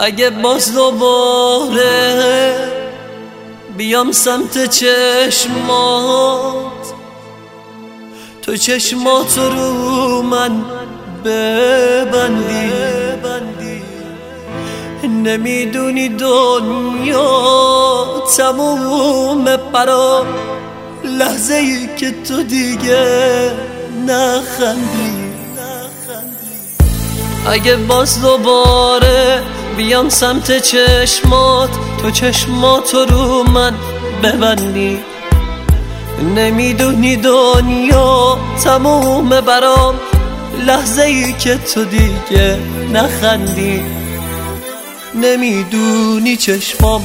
اگه باز دوباره بیام سمت چشمات، تو چشماتو رو من ببندی، نمیدونی دنیا تمومه برام لحظه ای که تو دیگه نخندی. اگه باز دوباره بیام سمت چشمات، تو چشماتو رو من ببندی، نمیدونی دنیا تمومه برام لحظه ای که تو دیگه نخندی. نمیدونی چشمام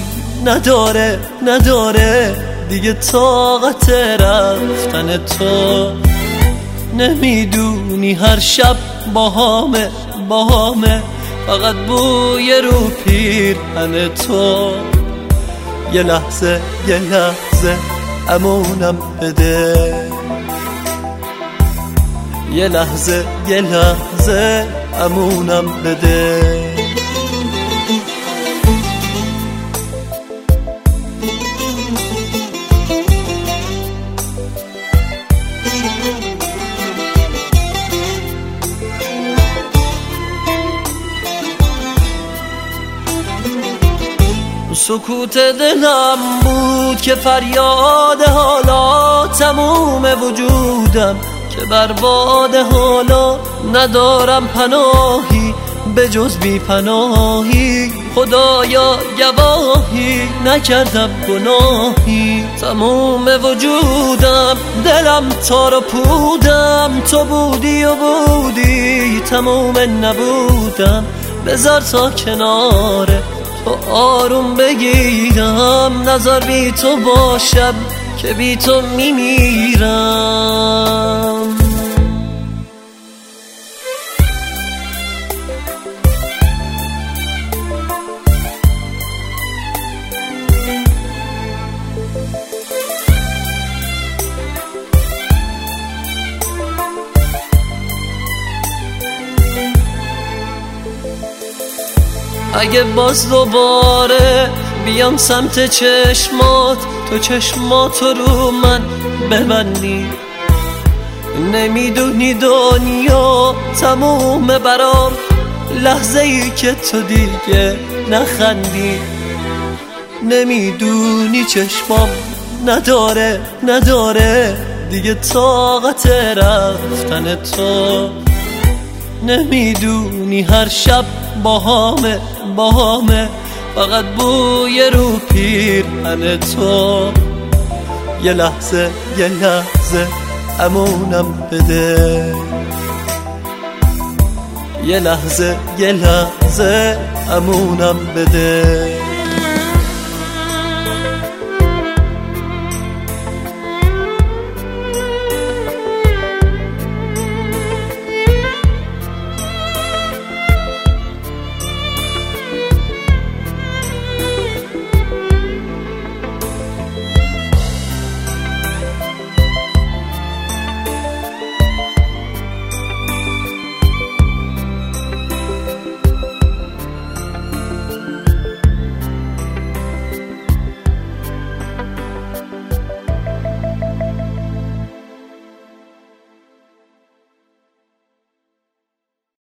نداره دیگه طاقت رفتن تو، نمیدونی هر شب باهامه فقط بوی رو پیرهن تو. یه لحظه امونم بده، یه لحظه امونم بده. سکوت دلم بود که فریاد حالا تموم وجودم که برباد حالا ندارم پناهی به جز بی پناهی. خدایا گواهی نکردم گناهی، تموم وجودم دلم تار و پودم، تو بودی و بودی تموم نبودم. بذار تا کناره تو آروم بگیرم، نظر بی تو باشم که بی تو میمیرم. اگه باز دوباره بیام سمت چشمات، تو چشماتو رو من ببندی، نمیدونی دنیا تمومه برام لحظه ای که تو دیگه نخندی. نمیدونی چشمام نداره دیگه طاقت رفتن تو، نمیدونی هر شب باهامه فقط بوی رو پیرهن تو. یه لحظه امونم بده، یه لحظه امونم بده.